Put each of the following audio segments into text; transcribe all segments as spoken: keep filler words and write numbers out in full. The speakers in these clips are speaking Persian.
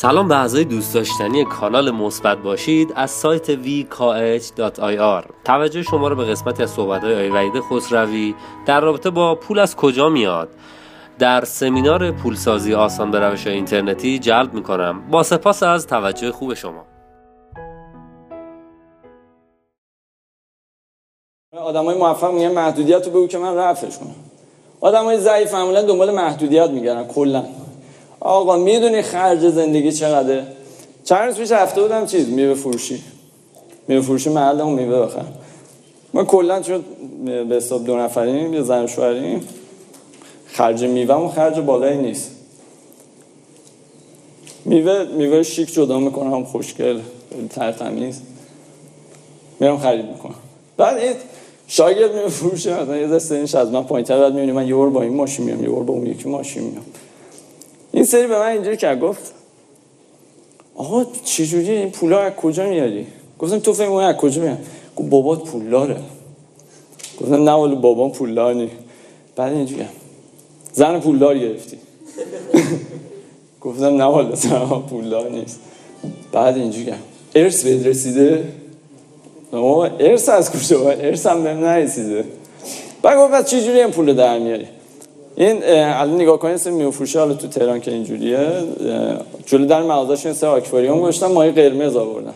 سلام به اعضای دوست داشتنی کانال مثبت باشید از سایت وی کا اچ دات آی آر. توجه شما رو به قسمتی از صحبت‌های آقای وحید خسروی در رابطه با پول از کجا میاد در سمینار پولسازی آسان به روش‌های اینترنتی جلب می‌کنم. با سپاس از توجه خوب شما. آدمای موفق میگن محدودیت رو بگو که من رفعش کنم. آدمای ضعیف معمولا دنبال محدودیت میگردن کلا. آقا میدونی خرج زندگی چقدره؟ چند روز پیش رفته بودم چیز میوه فروشی. میوه فروشی محلمون میوه بخرم. ما کلا چون به حساب دو نفریم یا زن و شوهریم خرج میوهمون خرج بالایی نیست. میوه میوه شیک جدا میکنم خوشگل ترتمیز میرم خرید میکنم. بعد این شاگرد میوه فروشه مثلا یه دسته اینش از من پایین‌تر بعد میبینی من یه بار با این ماشین میام یه بار با اون یکی ماشین میام. این سری به من اینجوری که گفت آقا چجوری این پولا از کجا میاری؟ گفتم تو فهمی اون از کجا میاد؟ گفت بابات پولداره. گفتم نه والا بابام پولدار نیست. بعد اینجوری زن پولدار گرفتی. گفتم نه والا زن پولدار نیست. بعد اینجوری ارث بهت رسیده؟ آقا ارث از کجا؟ ارث هم بهم نرسیده. بعد گفت پس چجوری این پول در میاری؟ این الان نگاه کنید سر میوه فروشی حالا تو تهران که اینجوریه جلوی در مغازه‌شون سر آکواریوم گذاشتن ماهی قرمز آوردن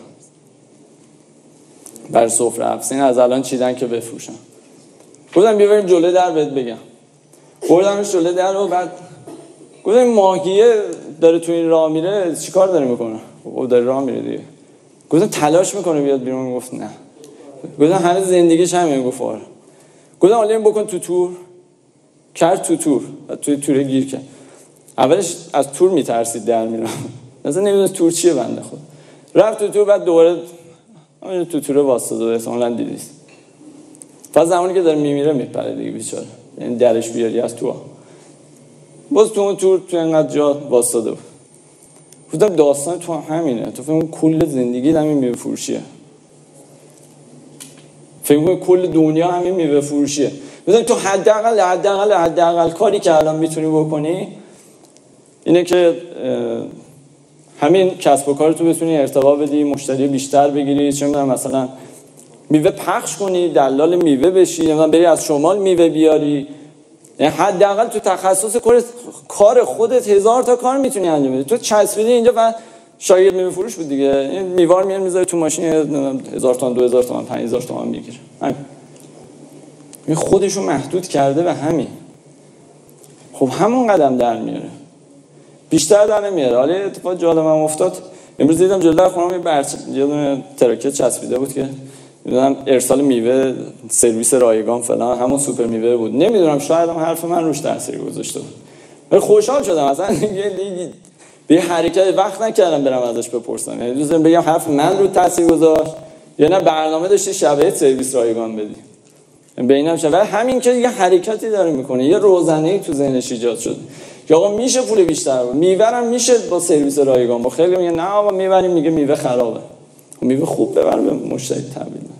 بر سفره افسین از الان چیدن که بفروشن. گفتم بیا بریم جلوی در بهت بگم. بردمش جلوی در و بعد گفتم این ماهیه داره تو این راه میره چیکار داره میکنه؟ او داره راه میره دیگه. گفتم تلاش میکنه بیاد بیرون. گفت نه. گفتم همه زندگیش همین. گفت آره. گفتم حالا این بکن تو تور. کرد تو تور توی توره گیر کرد. اولش از تور میترسید در میرم مثلا نمیدونست تور چیه بنده خود. رفت تو تور بعد دوباره همین تو توره واسطه و احتمالاً دیدیست. فاز زمانی که داره میمیره میپره دیگه بیچاره. یعنی درش بیاری از تو. باز تو اون تور تو اینقدر جا واسطه بود. گفتم داستان تو همینه. تو فکر کل زندگی همین میوه فروشیه. فکر کنم کل دنیا همین میوه فروشیه. مثلا تو حداقل حداقل حداقل کاری که الان میتونی بکنی اینه که همین کسب و کار تو بتونی ارتقا بدی، مشتری بیشتر بگیری، چه میدونم مثلا میوه پخش کنی، دلال میوه بشی، مثلا بری از شمال میوه بیاری. یعنی حداقل تو تخصص کار خودت هزار تا کار میتونی انجام بدی. تو چسبیدی اینجا و شاگرد میوه فروش بود دیگه. این میوار میان میذاره تو ماشین هزار تومان، دو هزار تومان، پنج هزار تومان میگیره. این خودشو محدود کرده به همین. خب همون قدم در میاره. بیشتر در نمیاره. حالا اتفاق جالبم افتاد. امروز دیدم جلوی خونم یه برچه یه دونه تراکت چسبیده بود که میدونم ارسال میوه سرویس رایگان فلان همون سوپر میوه بود. نمیدونم شاید هم حرف من روش تاثیر گذاشته بود. ولی خوشحال شدم اصلا به حرکت وقت نکردم برم ازش بپرسم. یعنی دوست دارم بگم حرف من رو تاثیر گذاشت یا نه برنامه داشتی شبیه سرویس رایگان بدی. بینم شد. ولی همین که یه حرکتی داره میکنه، یه روزنه‌ای تو ذهنش ایجاد شده که آقا میشه پول بیشتر بود، میبرم میشه با سرویس رایگان. با خیلی میگه نه آقا میبریم میگه میوه خرابه. میوه خوب ببر به مشتری تبدیل.